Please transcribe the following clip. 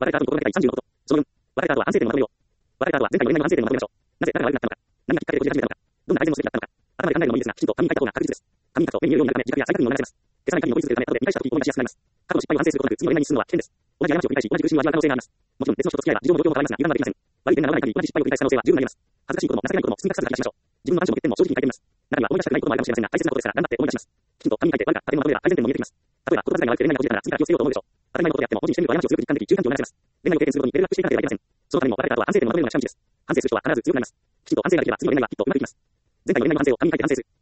別れた後に心がけたい34のこと。その4、別れた後は反省点をまとめよう。別れた後は前回の恋愛の反省点をまとめましょう。なぜ誰が悪くなったのか。何がきっかけで閉じ始めたのか。どんな改善をすべきだったのか。頭で考えるのもいいですが、きちんと紙に書いた方が確実です。紙に書くと目に見えるようになるため、自覚や再確認もお願いします。消さない紙を保持するため、後で見返した時に思い出しやすくなります。過去の失敗を反省することなく、次の恋愛に進むのは危険です。同じ過ちを繰り返し、同じ苦しみを味わう可能性があります。もちろん別の人と付き合えば、事情も状況も変わりますが、油断はできません。悪い点が治らない限り、同じ失敗を繰り返す可能性は十分にあります。恥ずかしいことも情けないことも包み隠さず吐き出しましょう。自分の短所も欠点も正直に書いてみます。中には思い出したくないこともあるかもしれませんが、大切なことですから頑張って思い出します。きちんと紙に書いて悪かった点をまとめれば改善点も見えてきます。例えば、言葉遣いが悪くて恋愛が閉じたなら次から気をつけようと思うでしょう。当たり前のことであっても、文字にしてみると過ちを強く実感でき、注意喚起を促せます。恋愛を経験することにレベルアップしていかなければいけません。そのためにも別れた後は反省点をまとめるのが近道です。反省する人は必ず強くなります。きちんと反省ができれば次の恋愛はきっとうまくいきます。前回の恋愛の反省を紙に書いて反省する。